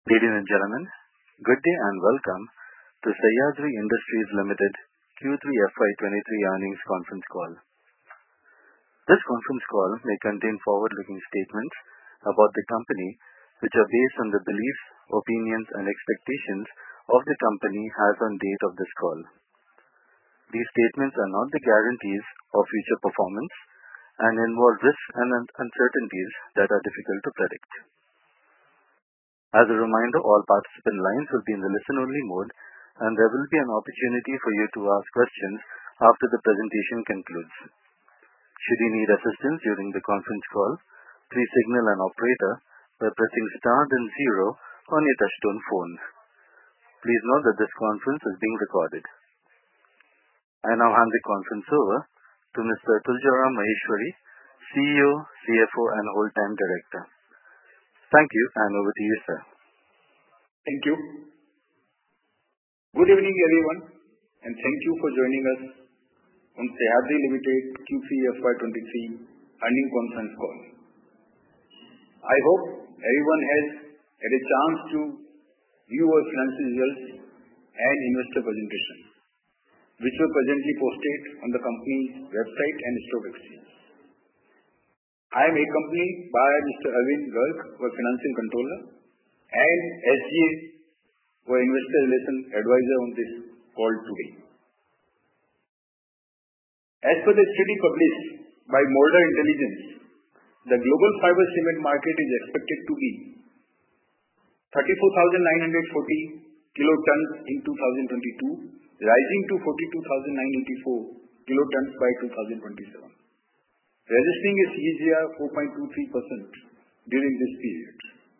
Ladies and gentlemen, good day and welcome to Sahyadri Industries Limited Q3 FY23 earnings conference call. This conference call may contain forward-looking statements about the company which are based on the beliefs, opinions and expectations of the company as on date of this call. These statements are not the guarantees of future performance and involve risks and uncertainties that are difficult to predict. As a reminder, all participant lines will be in the listen-only mode, and there will be an opportunity for you to ask questions after the presentation concludes. Should you need assistance during the conference call, please signal an operator by pressing star then 0 on your touchtone phone. Please note that this conference is being recorded. I now hand the conference over to Mr. Tulsiram Maheshwari, CEO, CFO and Whole-Time Director. Thank you, and over to you, sir. Thank you. Good evening, everyone, and thank you for joining us on Sahyadri Limited Q3 FY23 earnings conference call. I hope everyone has had a chance to view our financial results and investor presentation, which were presently posted on the company's website and stock exchange. I am accompanied by Mr. Arvind Garg, our Financial Controller, and SGA, our Investor Relations Advisor on this call today. As per the study published by Moldar Intelligence, the global fiber cement market is expected to be 34,940 kilotons in 2022, rising to 42,984 kilotons by 2027. Registering a CAGR 4.23% during this period.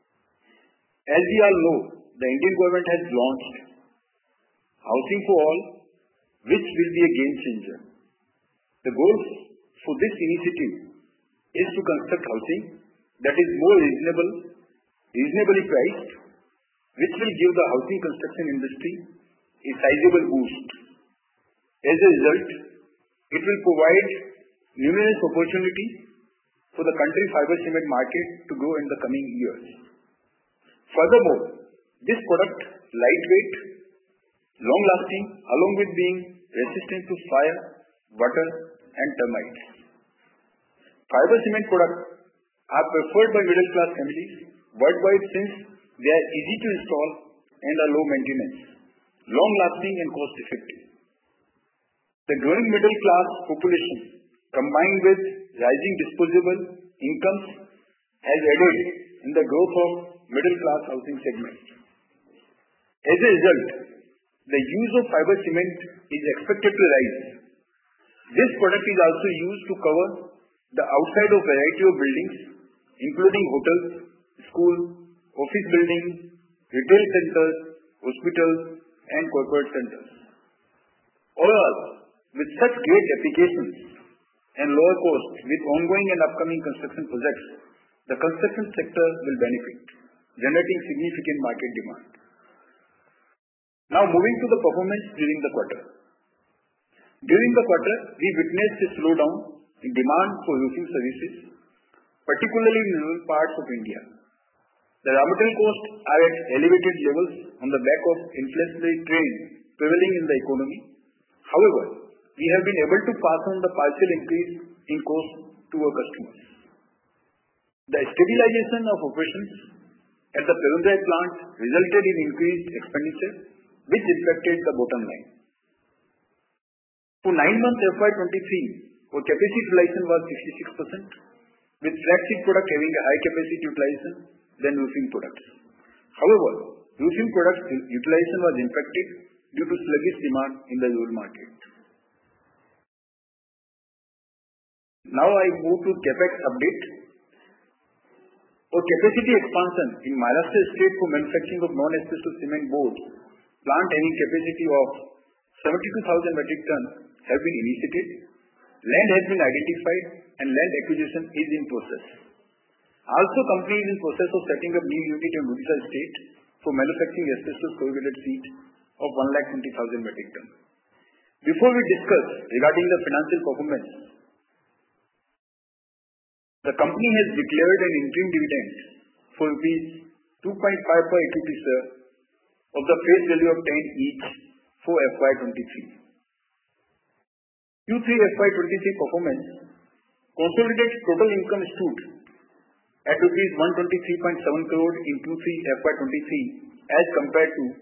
As we all know, the Indian government has launched Housing for All, which will be a game changer. The goal for this initiative is to construct housing that is more reasonably priced, which will give the housing construction industry a sizable boost. As a result, it will provide numerous opportunities for the country fiber cement market to grow in the coming years. Furthermore, this product lightweight, long-lasting, along with being resistant to fire, water, and termites. Fiber cement products are preferred by middle-class families worldwide since they are easy to install and are low maintenance, long-lasting, and cost-effective. The growing middle-class population, combined with rising disposable incomes, has aided in the growth of middle-class housing segment. As a result, the use of fiber cement is expected to rise. This product is also used to cover the outside of variety of buildings, including hotels, schools, office buildings, retail centers, hospitals, and corporate centers. Overall, with such great applications and lower cost with ongoing and upcoming construction projects, the construction sector will benefit, generating significant market demand. Now moving to the performance during the quarter. During the quarter, we witnessed a slowdown in demand for roofing services, particularly in rural parts of India. The raw material costs are at elevated levels on the back of inflationary trend prevailing in the economy. However, we have been able to pass on the partial increase in cost to our customers. The stabilization of operations at the Perundurai plant resulted in increased expenditure, which impacted the bottom line. For 9 months FY23, our capacity utilization was 66%, with flat sheet product having a high capacity utilization than roofing products. However, roofing products utilization was impacted due to sluggish demand in the rural market. Now I move to Capex update. Our capacity expansion in Maharashtra state for manufacturing of non-asbestos cement boards, plant having capacity of 72,000 metric tons, have been initiated. Land has been identified and land acquisition is in process. Also, company is in process of setting up new unit in Odisha state for manufacturing asbestos corrugated sheet of 1,20,000 metric tons. Before we discuss regarding the financial performance, the company has declared an interim dividend for rupees 2.5 per equity share of the face value of 10 each for FY23. Q3 FY23 performance, consolidated total income stood at rupees 123.7 crore in Q3 FY23 as compared to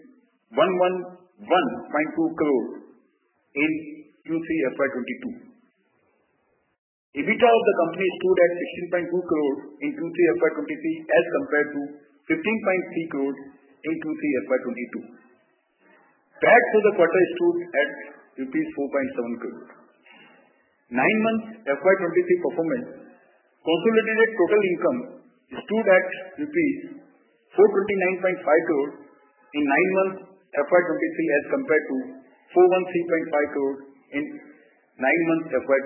111.2 crore in Q3 FY22. EBITDA of the company stood at 16.2 crore in Q3 FY23 as compared to 15.3 crore in Q3 FY22. PAT for the quarter stood at rupees 4.7 crore. 9 months FY23 performance, consolidated total income stood at rupees 429.5 crore in 9 months FY23 as compared to 413.5 crore in 9 months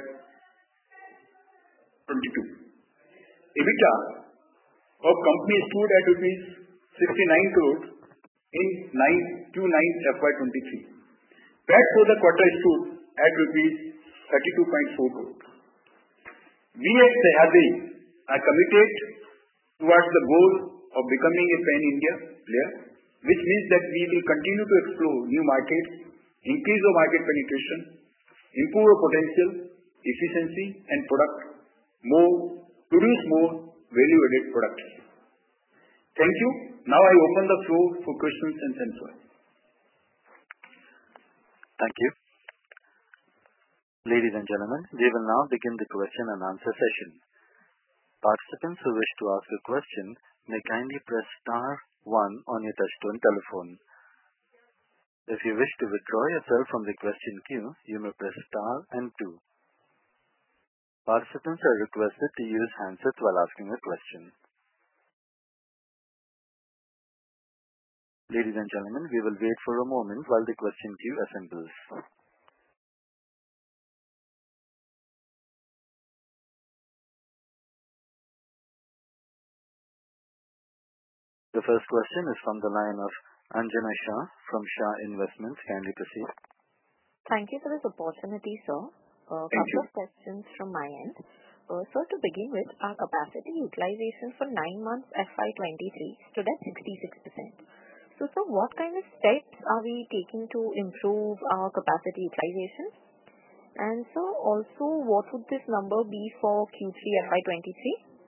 FY22. EBITDA of company stood at rupees 69 crore in Q9 FY23. PAT for the quarter stood at rupees 32.4 crore. We at Sahyadri are committed towards the goal of becoming a pan-India player, which means that we will continue to explore new markets, increase our market penetration, improve our potential, efficiency and produce more value-added products. Thank you. Now I open the floor for questions and answers. Thank you. Ladies and gentlemen, we will now begin the question and answer session. Participants who wish to ask a question may kindly press star 1 on your touchtone telephone. If you wish to withdraw yourself from the question queue, you may press star and 2. Participants are requested to use handsets while asking a question. Ladies and gentlemen, we will wait for a moment while the question queue assembles. The first question is from the line of Anjana Shah from Shah Investments. Kindly proceed. Thank you for this opportunity, sir. A couple of questions from my end. So to begin with, our capacity utilization for 9 months FY23 stood at 66%. So sir, what kind of steps are we taking to improve our capacity utilization? And so also, what would this number be for Q3 FY23?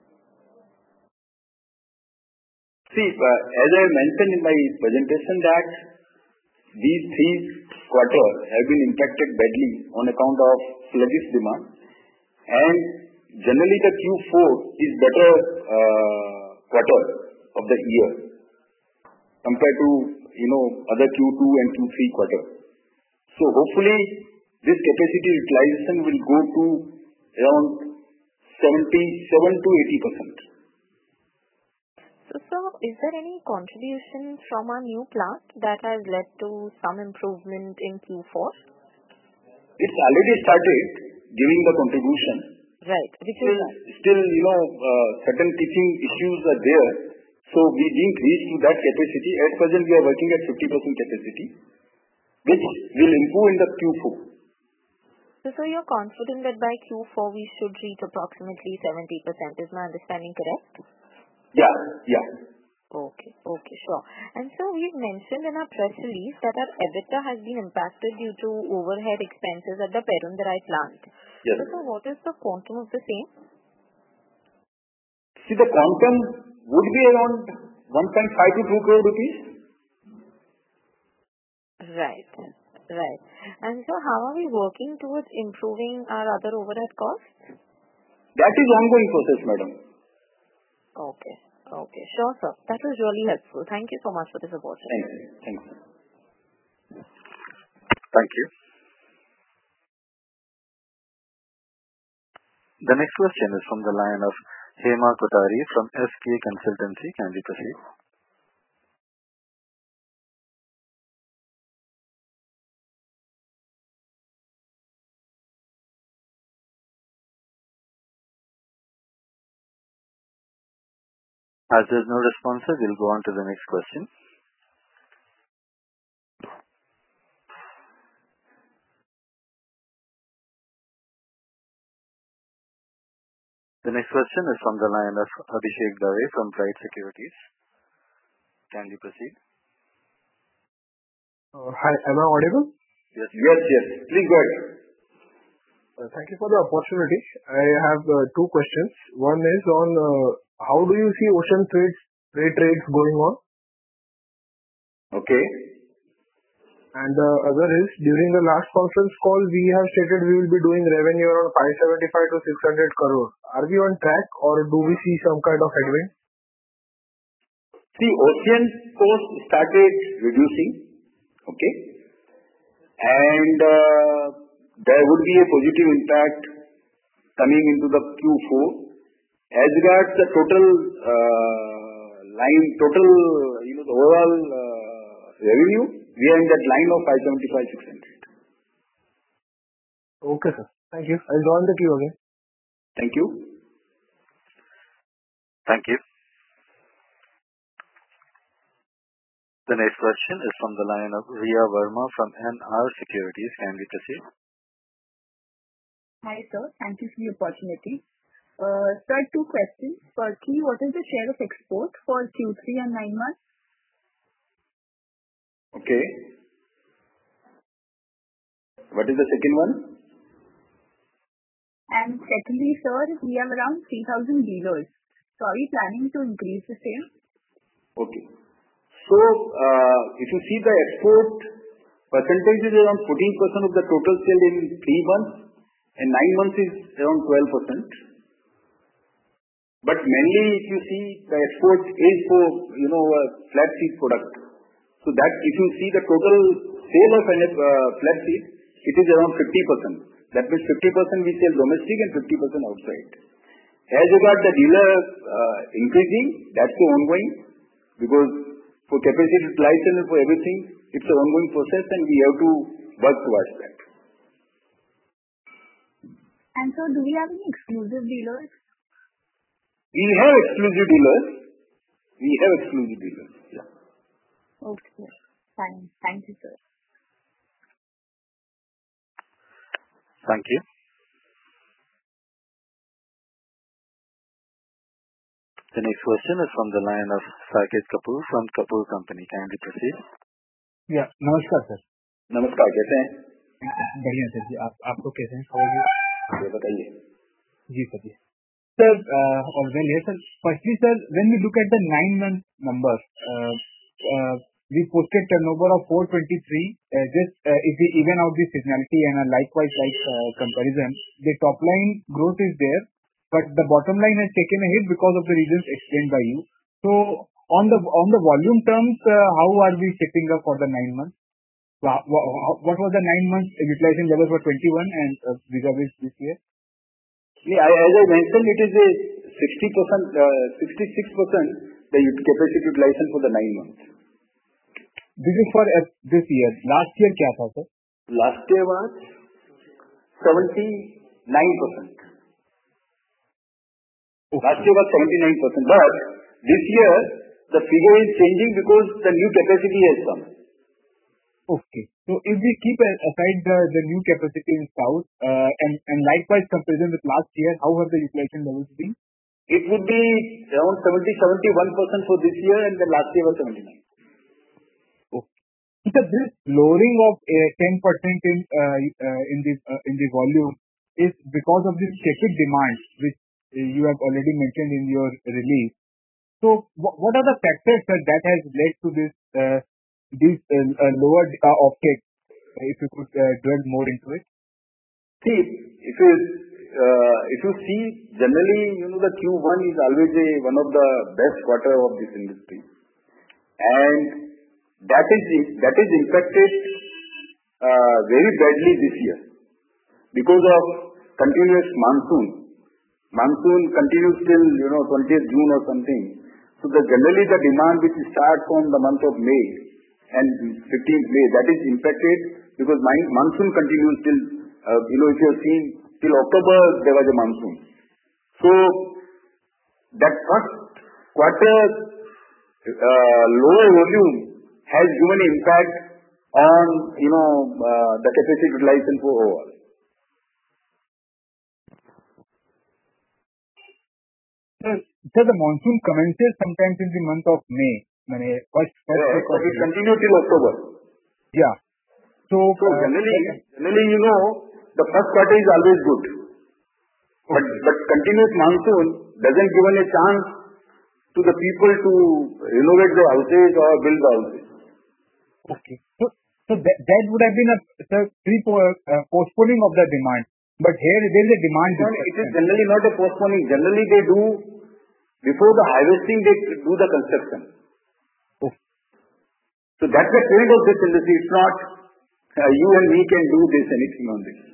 See, as I mentioned in my presentation that these 3 quarters have been impacted badly on account of sluggish demand, and generally the Q4 is better quarter of the year compared to other Q2 and Q3 quarter. So hopefully this capacity utilization will go to around 77 to 80%. So sir, is there any contribution from our new plant that has led to some improvement in Q4? It's already started giving the contribution. Right. Still, certain teaching issues are there. So we didn't reach to that capacity. At present, we are working at 50% capacity, which will improve in the Q4. So you're confident that by Q4 we should reach approximately 70%. Is my understanding correct? Yeah. Okay, sure. And so we've mentioned in our press release that our EBITDA has been impacted due to overhead expenses at the Perundurai plant. Yes. So what is the quantum of the same? See, the quantum would be around 1.5 to 2 crore rupees. Right. And so how are we working towards improving our other overhead costs? That is ongoing process, madam. Okay. Sure, sir. That was really helpful. Thank you so much for this opportunity. Thank you. Thank you. The next question is from the line of Hema Kothari from SK Consultancy. Kindly proceed. As there is no response, we'll go on to the next question. The next question is from the line of Abhishek Dave from Pride Securities. Can you proceed? Hi, am I audible? Yes. Yes, yes. Please go ahead. Thank you for the opportunity. I have two questions. One is on how do you see ocean freight rates going on? Okay. And the other is, during the last conference call, we have stated we will be doing revenue around 575 to 600 crore. Are we on track or do we see some kind of headwind? See, ocean cost started reducing. Okay. And there would be a positive impact coming into the Q4. As regards the total the overall revenue, we are in that line of 575, 600. Okay, sir. Thank you. I'll join the queue again. Thank you. Thank you. The next question is from the line of Riya Verma from NR Securities. Can we proceed? Hi, sir. Thank you for the opportunity. Sir, two questions. Firstly, what is the share of export for Q3 and 9 months? Okay. What is the second one? And secondly, sir, we have around 3,000 dealers. So are we planning to increase the same? Okay. So, if you see the export percentage is around 14% of the total sale in 3 months and 9 months is around 12%. But mainly if you see the export is for, a flat sheet product. So that if you see the total sale of a flat sheet, it is around 50%. That means 50% we sell domestic and 50% outside. As regards the dealer increasing, that's the ongoing, because for capacity utilization and for everything, it's an ongoing process and we have to work towards that. And so do we have any exclusive dealers? We have exclusive dealers. Yeah. Okay. Fine. Thank you, sir. Thank you. The next question is from the line of Saket Kapoor from Kapoor Company. Can we proceed? Yeah. नमस्कार sir. नमस्कार, कैसे हैं? बढ़िया sir जी. आपको कैसे हैं? ये बताइए. जी सर जी. Sir, well here sir. Firstly sir, when we look at the 9-month numbers, we posted turnover of 423. If we even out the seasonality and a likewise comparison, the top line growth is there, but the bottom line has taken a hit because of the reasons explained by you. So on the volume terms, how are we shaping up for the 9 months? What was the 9 months utilization level for 21 and vis-a-vis this year? Yeah, as I mentioned, it is a 60%, 66% the capacity utilization for the 9 months. This is for this year. Last year क्या था sir? Last year was 79%. Okay. Last year was 79%, but this year the figure is changing because the new capacity has come. Okay. So if we keep aside the new capacity in South and likewise comparison with last year, how have the utilization levels been? It would be around 71% for this year and the last year was 79%. Okay. So this lowering of 10% in the volume is because of this tepid demand which you have already mentioned in your release. So what are the factors that has led to this lower offtake? If you could dwell more into it. See, if you see generally, the Q1 is always one of the best quarter of this industry, and that is impacted very badly this year because of continuous monsoon. Monsoon continues till 20th June or something. So generally the demand which starts from the month of May and 15th May, that is impacted because monsoon continues till if you have seen till October there was a monsoon. So that first quarter lower volume has given an impact on the capacity utilization for overall. So the monsoon commences sometimes in the month of May. first week of It continued till October. Yeah. So generally, the first quarter is always good. Okay. But continuous monsoon doesn't give a chance to the people to renovate their houses or build the houses. Okay. So that would have been a postponing of the demand. But here there is a demand. It is generally not a postponing. Generally they do, before the harvesting, they do the construction. Okay. So that's the trend of this industry. It's not you and me can do this, anything on this.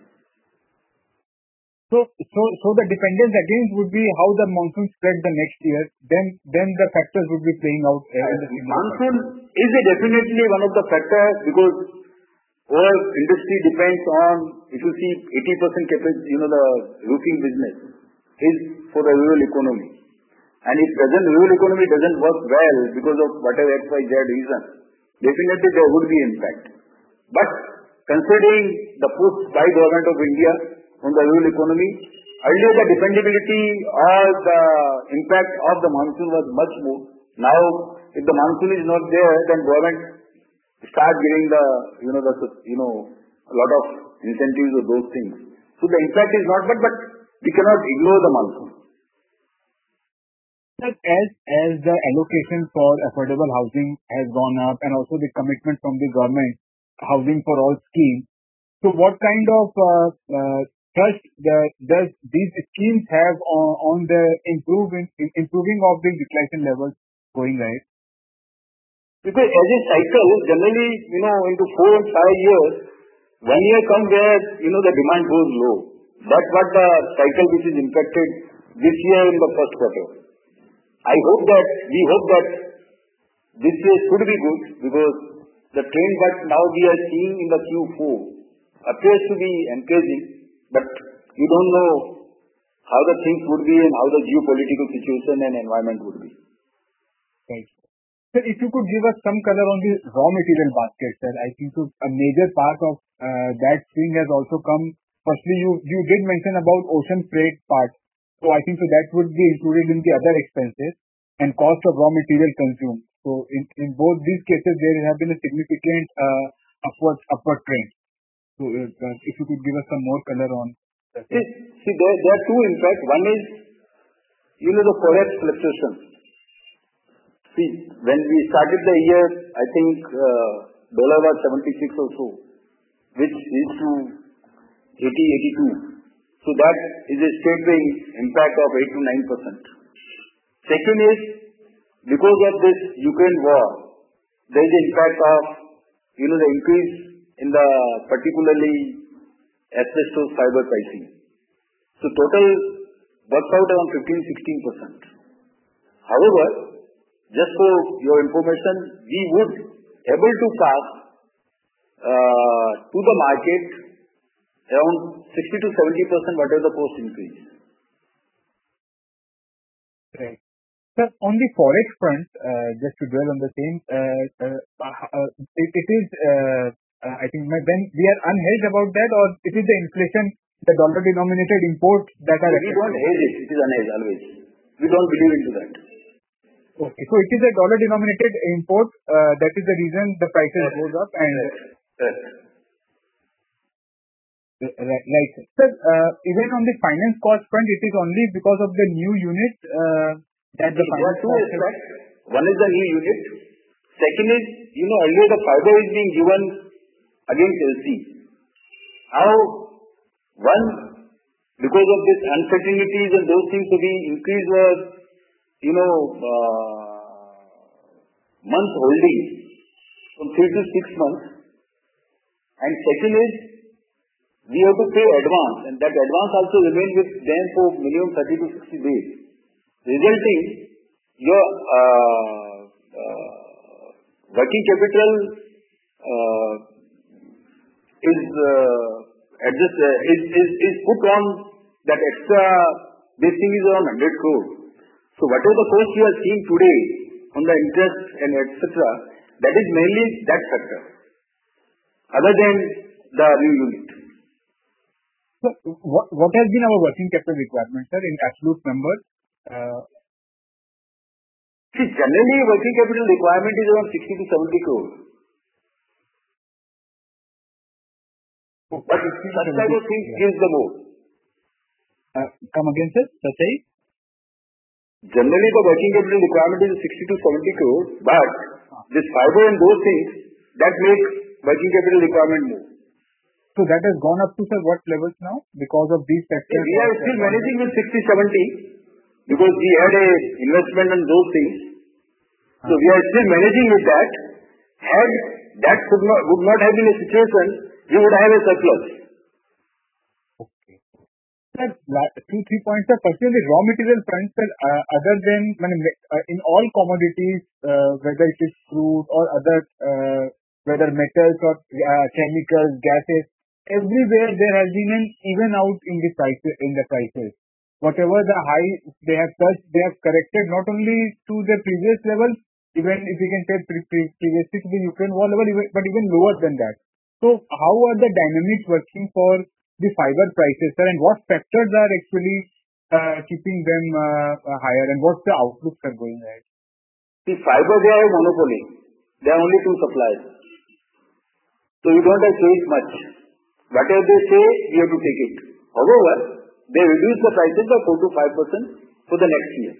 So the dependence again would be how the monsoon spread the next year. Then the factors would be playing out. Monsoon is definitely one of the factors, because our industry depends on, if you see 80% capacity, the roofing business is for the rural economy. And if rural economy doesn't work well because of whatever XYZ reason, definitely there would be impact. But considering the push by Government of India on the rural economy, earlier the dependability or the impact of the monsoon was much more. Now, if the monsoon is not there, then government start giving the, a lot of incentives or those things. So the impact is not bad, but we cannot ignore the monsoon. As the allocation for affordable housing has gone up, and also the commitment from the government, housing for all scheme. So what kind of trust does these schemes have on the improving of the utilization levels going right? Because as a cycle, generally, into 4 and 5 years, 1 year comes where, the demand goes low. That's what the cycle which is impacted this year in the first quarter. We hope that this year should be good, because the trend that now we are seeing in the Q4 appears to be encouraging, but we don't know how the things would be and how the geopolitical situation and environment would be. Right. Sir, if you could give us some color on the raw material basket, sir. I think so a major part of that swing has also come. Firstly, you did mention about ocean freight part. So I think so that would be included in the other expenses and cost of raw material consumed. So in both these cases, there have been a significant upward trend. So if you could give us some more color on that. See, there are two impacts. One is, the forex fluctuation. See, when we started the year, I think dollar was 76 or so, which is to 80, 82. So that is a staggering impact of 8 to 9%. Second is, because of this Ukraine war, there is an impact of, the increase in the particularly asbestos fiber pricing. So total works out around 15-16%. However, just for your information, we would able to pass to the market around 60 to 70% whatever the cost increase. Right. Sir, on the forex front, just to dwell on the same, it is, I think, when we are unhedged about that, or it is the inflation, the dollar-denominated imports that are... We don't hedge it. It is unhedged always. We don't believe into that. Okay. So it is a dollar-denominated import. That is the reason the prices goes up. And Yes. Right. Sir, even on the finance cost front, it is only because of the new unit that the finance cost... There are two aspects. One is the new unit. Second is, earlier the fiber is being given against LC. Now, one, because of this uncertainties and those things, so the increase was, month holding from 3 to 6 months. And second is, we have to pay advance, and that advance also remains with them for minimum 30 to 60 days, resulting your working capital is put on that extra. This thing is around 100 crore. So whatever the cost you are seeing today on the interest and etc., that is mainly that factor, other than the new unit. So what has been our working capital requirement, sir, in absolute numbers? See, generally, working capital requirement is around 60 to 70 crore. But such type of things gives the more. Come again, sir? Sachai? Generally, the working capital requirement is 60 to 70 crore, but this fiber and those things, that make working capital requirement more. So that has gone up to, sir, what levels now? Because of these factors? We are still managing with 60, 70 because we had a investment in those things. So we are still managing with that. Had that would not have been a situation, we would have a surplus. Okay. Sir, 2-3 points, sir. First, on the raw material front, sir, other than in all commodities, whether it is crude or other, whether metals or chemicals, gases, everywhere there has been an even out in the prices. Whatever the high they have touched, they have corrected not only to the previous level, even if we can say previously to the Ukraine war level, but even lower than that. So how are the dynamics working for the fiber prices, sir, and what factors are actually keeping them higher, and what's the outlook, sir, going ahead? See, fiber, they are a monopoly. There are only two suppliers. So you don't have to choice much. Whatever they say, you have to take it. However, they reduce the prices by 4 to 5% for the next year.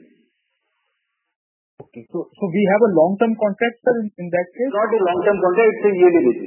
Okay. So we have a long-term contract, sir, in that case? Not a long-term contract, it's a yearly basis.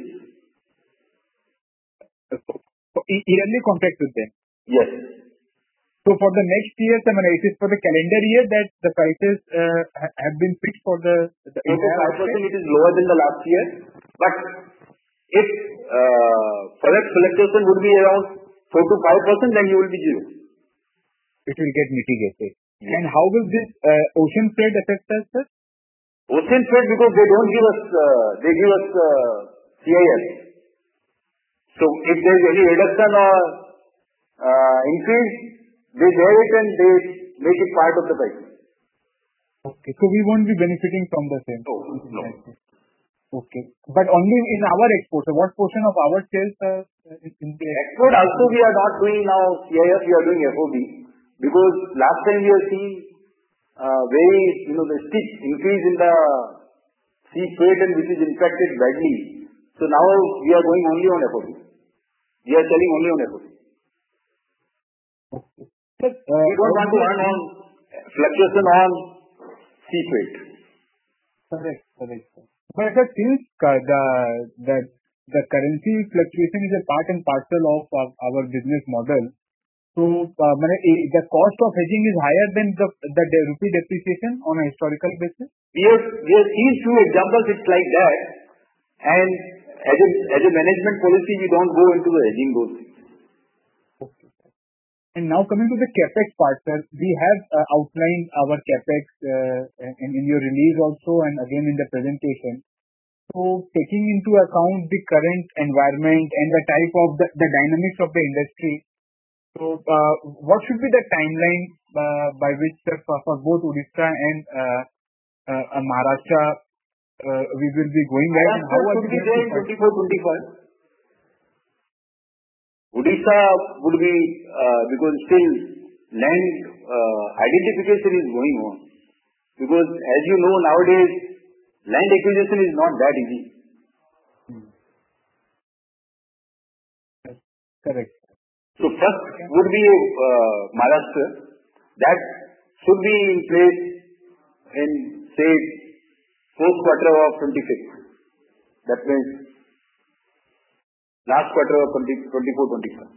So yearly contract with them? Yes. So for the next year, it is for the calendar year that the prices have been fixed for the 4 to 5% it is lower than the last year. But if forex fluctuation would be around 4 to 5%, then you will be zero. It will get mitigated. Yes. And how will this ocean freight affect us, sir? Ocean freight, because they don't give us, they give us CIF. So if there is any reduction or increase, they bear it and they make it part of the price. Okay, so we won't be benefiting from the same. No. Okay, but only in our exports. So what portion of our sales in the export also we are not doing now CIF, we are doing FOB, because last time we have seen very the steep increase in the sea freight, and which is impacted badly. So now we are going only on FOB. We are selling only on FOB. Okay. We don't want to earn on fluctuation on sea freight. Correct. But sir, since the currency fluctuation is a part and parcel of our business model, so the cost of hedging is higher than the rupee depreciation on a historical basis? We have seen few examples, it's like that. And as a management policy, we don't go into the hedging those things. Okay. And now coming to the capex part, sir, we have outlined our capex in your release also, and again in the presentation. So taking into account the current environment and the type of the dynamics of the industry, so what should be the timeline by which for both Odisha and Maharashtra we will be going ahead, and how are we going to be there in 24-25? Odisha would be, because still land identification is going on. Because as you know, nowadays, land acquisition is not that easy. Correct. So first would be Maharashtra. That should be in place in, say, fourth quarter of 26. That means last quarter of 24-25.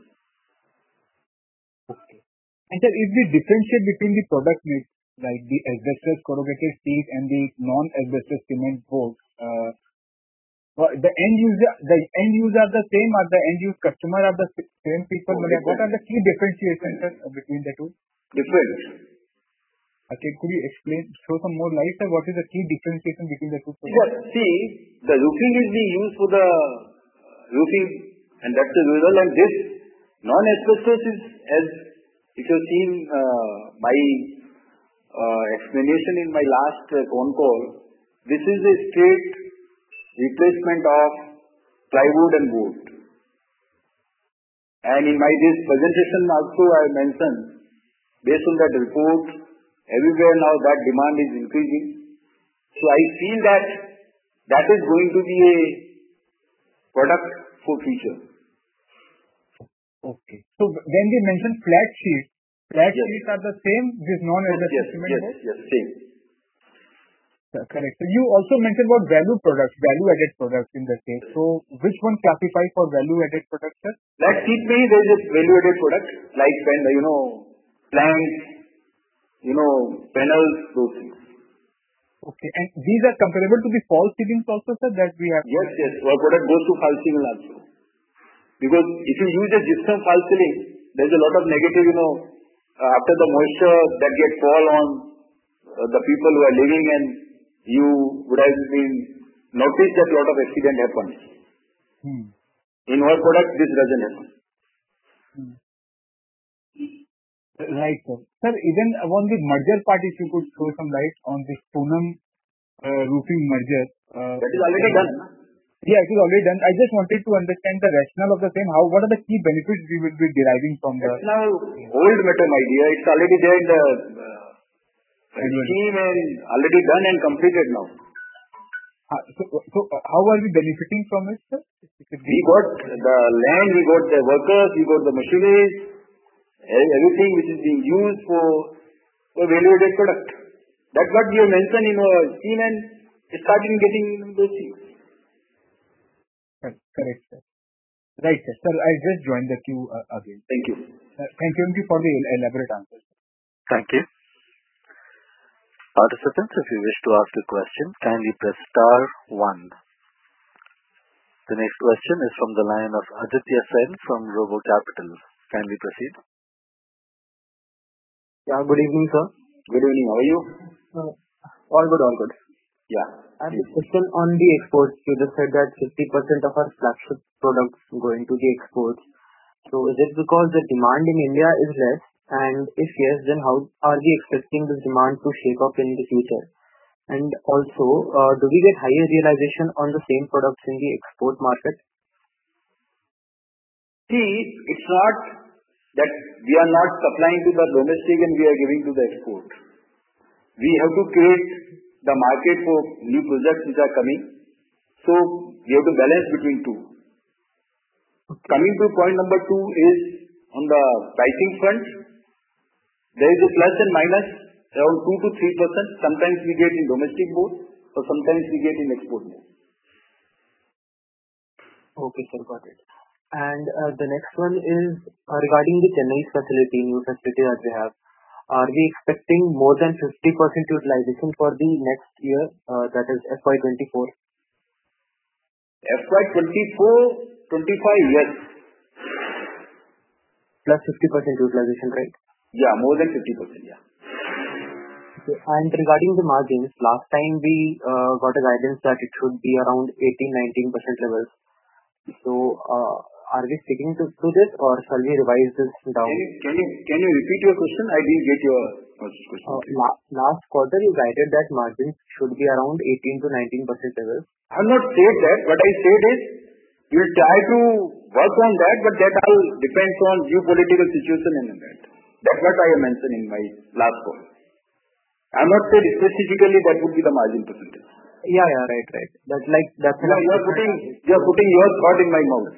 Okay. And sir, if we differentiate between the product mix, like the asbestos corrugated steel and the non-asbestos cement board, the end user are the same, or the end use customer are the same people? What are the key differentiations between the two? Different. Okay, could you throw some more light, sir? What is the key differentiation between the two products? Yes, see, the roofing is being used for the roofing, and that's the result. And this non-asbestos is, as if you've seen my explanation in my last phone call, this is a straight replacement of plywood and board. And in this presentation also I mentioned, based on that report, everywhere now that demand is increasing. So I feel that that is going to be a product for future. Okay. So when we mention flat sheets are the same with non-adhesive cement board? Yes, same. Correct. So you also mentioned about value-added products in the case. So which one classifies for value-added products, sir? Flat sheet में there is a value-added product like planks, panels, those things. Okay. And these are comparable to the false ceilings also, sir, that we have? Yes. Our product goes to false ceiling also. Because if you use a gypsum false ceiling, there is a lot of negative, after the moisture that gets fall on the people who are living, and you would have been noticed that a lot of accident happens. In our product, this doesn't happen. Right, sir. Sir, even on the merger part, if you could throw some light on this Poonam roofing merger. That is already done. Yeah, it is already done. I just wanted to understand the rationale of the same. What are the key benefits we will be deriving from the... It's now old matter, my dear. It's already there in the scheme and already done and completed now. So how are we benefiting from it, sir? We got the land, we got the workers, we got the machineries, everything which is being used for value-added product. That's what we have mentioned in our scheme, and starting getting those things. Correct, sir. Right, sir. Sir, I just joined the queue again. Thank you. Thank you for the elaborate answers. Thank you. Participants, if you wish to ask a question, kindly press star 1. The next question is from the line of Aditya Sen from Robo Capital. Kindly proceed. Yeah, good evening, sir. Good evening. How are you? All good. Yeah. I have a question on the exports. You just said that 50% of our flagship products go into the exports. So is it because the demand in India is less? And if yes, then how are we expecting this demand to shape up in the future? And also, do we get higher realization on the same products in the export market? See, it's not that we are not supplying to the domestic and we are giving to the export. We have to create the market for new projects which are coming. So we have to balance between two. Okay. Coming to point number 2 is on the pricing front. There is a plus and minus around 2 to 3%. Sometimes we get in domestic board, or sometimes we get in export board. Okay, sir, got it. And the next one is regarding the Chennai facility, new facility that we have. Are we expecting more than 50% utilization for the next year, that is FY24? FY24-25, yes. Plus 50% utilization, right? Yeah, more than 50%, yeah. Okay. And regarding the margins, last time we got a guidance that it should be around 18-19% levels. So, are we sticking to this, or shall we revise this down? Can you repeat your question? I didn't get your question. Last quarter, you guided that margins should be around 18 to 19% levels. I have not said that. What I said is, we will try to work on that, but that all depends on geopolitical situation and that. That's what I have mentioned in my last call. I have not said specifically that would be the margin percentage. Yeah, right. That's you are putting your thought in my mouth.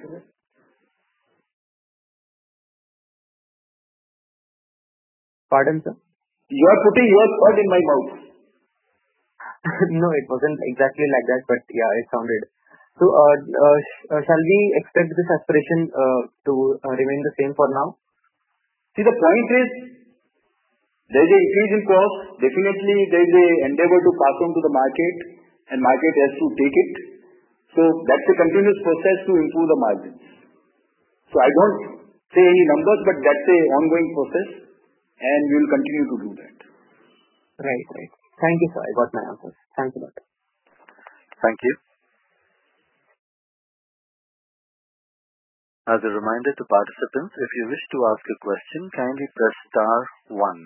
Pardon, sir? You are putting your thought in my mouth. No, it wasn't exactly like that, but yeah, it sounded. So, shall we expect this aspiration to remain the same for now? See, the point is, there is an increase in cost. Definitely, there is an endeavor to pass on to the market, and market has to take it. So, that's a continuous process to improve the margins. So, I don't say any numbers, but that's an ongoing process, and we will continue to do that. Right. Thank you, sir. I got my answers. Thanks a lot. Thank you. As a reminder to participants, if you wish to ask a question, kindly press star 1.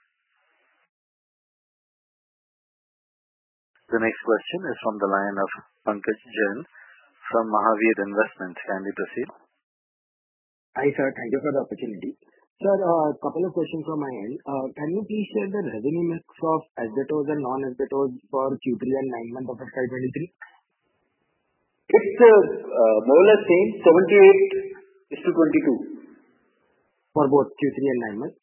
The next question is from the line of Pankaj Jain from Mahavir Investments. Kindly proceed. Hi, sir. Thank you for the opportunity. Sir, a couple of questions from my end. Can you please share the revenue mix of asbestos and non-asbestos for Q3 and 9 months of FY 2023? It's more or less same, 78:22. For both Q3 and 9 months?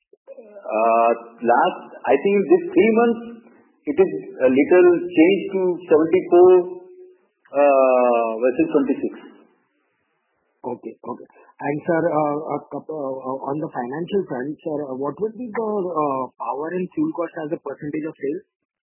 I think this 3 months, it is a little changed to 74 versus 26. Okay. And sir, on the financial front, sir, what would be the power and fuel cost as a percentage of sales?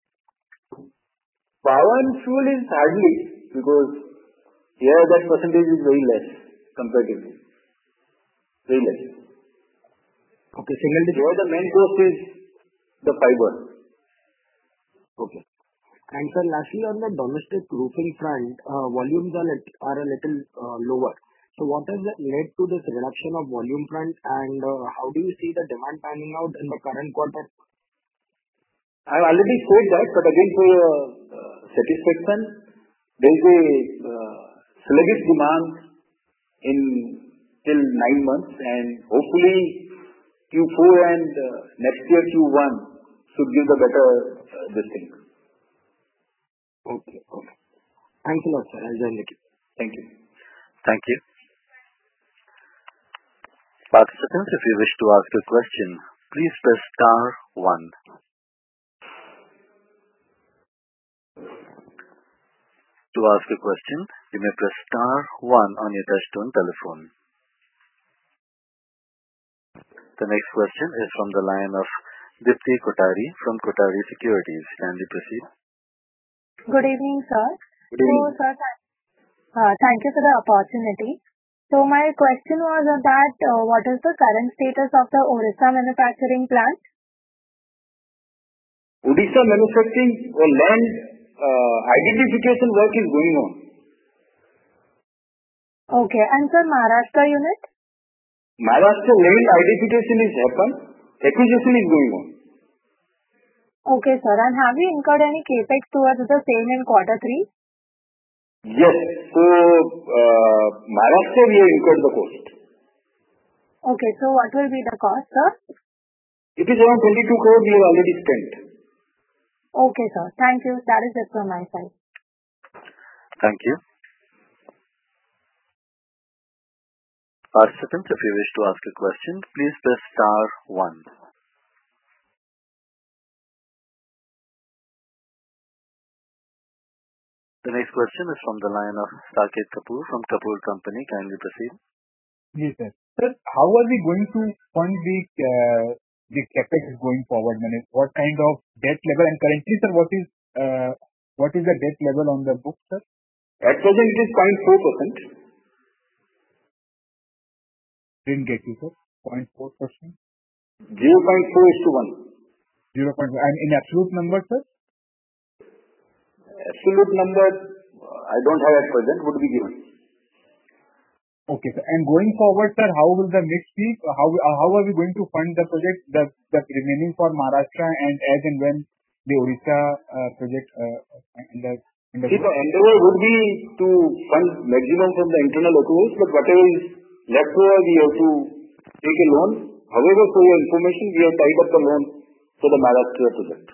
Power and fuel is hardly, because here that percentage is very less comparatively. Very less. Okay, single digit. Here the main cost is the fiber. Okay. And sir, lastly, on the domestic roofing front, volumes are a little lower. So what has led to this reduction of volume front, and how do you see the demand panning out in the current quarter? I have already said that, but again for your satisfaction, there is a sluggish demand in till 9 months, and hopefully Q4 and next year Q1 should give the better this thing. Okay. Thanks a lot, sir. I'll join the queue. Thank you. Thank you. Participants, if you wish to ask a question, please press star 1. To ask a question, you may press star 1 on your touchtone telephone. The next question is from the line of Dipti Kothari from Kothari Securities. Kindly proceed. Good evening, sir. Good evening. Sir, thank you for the opportunity. So my question was on that, what is the current status of the Odisha manufacturing plant? Odisha manufacturing or land identification work is going on. Okay. And sir, Maharashtra unit? Maharashtra land identification is happened. Acquisition is going on. Okay, sir. And have you incurred any capex towards the same in quarter 3? Yes. So, Maharashtra we have incurred the cost. Okay. So what will be the cost, sir? It is around 22 crore we have already spent. Okay, sir. Thank you. That is it from my side. Thank you. Participants, if you wish to ask a question, please press star 1. The next question is from the line of Saket Kapoor from Kapoor Company. Kindly proceed. Yes, sir. Sir, how are we going to fund the capex going forward? What kind of debt level? And currently, sir, what is the debt level on the book, sir? At present, it is 0.4%. Didn't get you, sir. 0.4%? 0.4:1. 0.4. And in absolute number, sir? Absolute number, I don't have at present, would be given. Okay, sir. And going forward, sir, how will the mix be? How are we going to fund the project, the remaining for Maharashtra and as and when the Odisha project See, the endeavor would be to fund maximum from the internal accruals, but whatever is left over, we have to take a loan. However, for your information, we have tied up the loan for the Maharashtra project.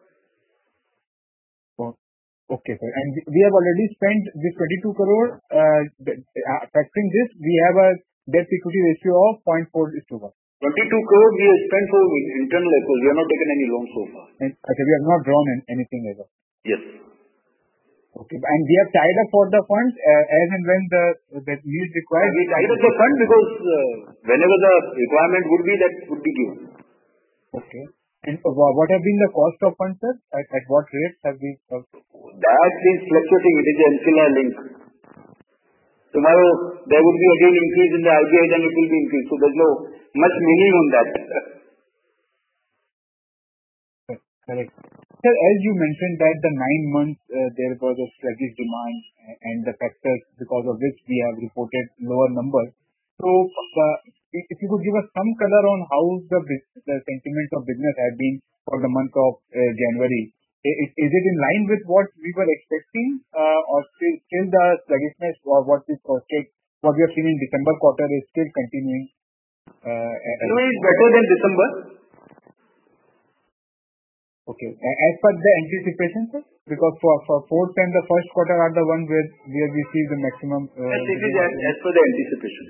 Okay, sir. And we have already spent this 22 crore. Factoring this, we have a debt equity ratio of 0.4:1. 22 crore we have spent for internal accruals. We have not taken any loan so far. Okay, we have not drawn anything ever. Yes. Okay, and we have tied up for the funds as and when the need required. We tied up the fund because whenever the requirement would be, that would be given. Okay. And what have been the cost of funds, sir? At what rates have we? That is fluctuating. It is an MCLR link. Tomorrow there would be again increase in the RBI, then it will be increased. So there's no much meaning on that. Correct. Sir, as you mentioned that the 9 months there was a sluggish demand and the factors because of which we have reported lower numbers. So if you could give us some color on how the sentiments of business have been for the month of January. Is it in line with what we were expecting, or still the sluggishness or what we have seen in December quarter is still continuing? January is better than December. Okay. As per the anticipation, sir? Because for fourth and the first quarter are the ones where we see the maximum. Yes, it is as per the anticipation.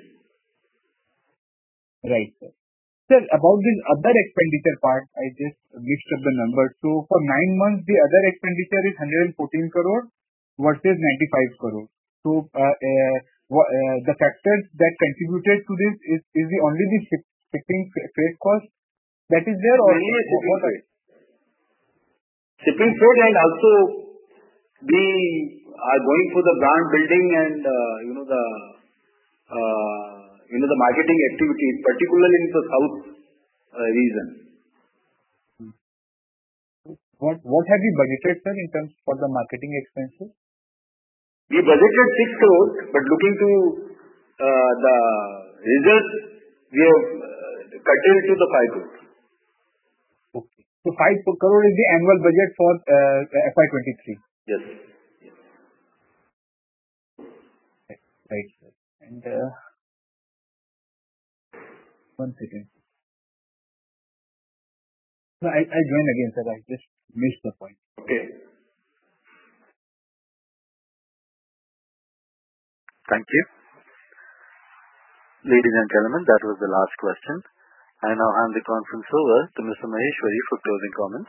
Right, sir. Sir, about this other expenditure part, I just mixed up the numbers. So for 9 months, the other expenditure is 114 crore versus 95 crore. So the factors that contributed to this is the only the shipping freight cost that is there, or mainly shipping freight. Shipping freight, and also we are going for the brand building and the marketing activities, particularly in the south region. What have you budgeted, sir, in terms for the marketing expenses? We budgeted 6 crores, but looking to the results, we have cut it to the 5 crores. Okay. So 5 crore is the annual budget for FY23. Yes. Right, sir. And 1 second. No, I join again, sir. I just missed the point. Okay. Thank you. Ladies and gentlemen, that was the last question. I now hand the conference over to Mr. Maheshwari for closing comments.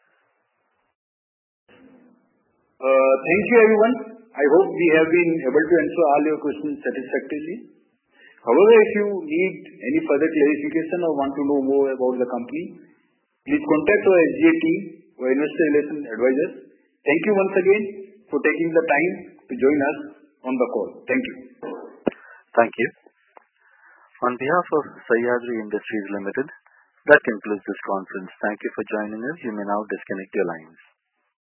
Thank you, everyone. I hope we have been able to answer all your questions satisfactorily. However, if you need any further clarification or want to know more about the company, please contact our SGA team or investor relations advisors. Thank you once again for taking the time to join us on the call. Thank you. Thank you. On behalf of Sahyadri Industries Limited, that concludes this conference. Thank you for joining us. You may now disconnect your lines.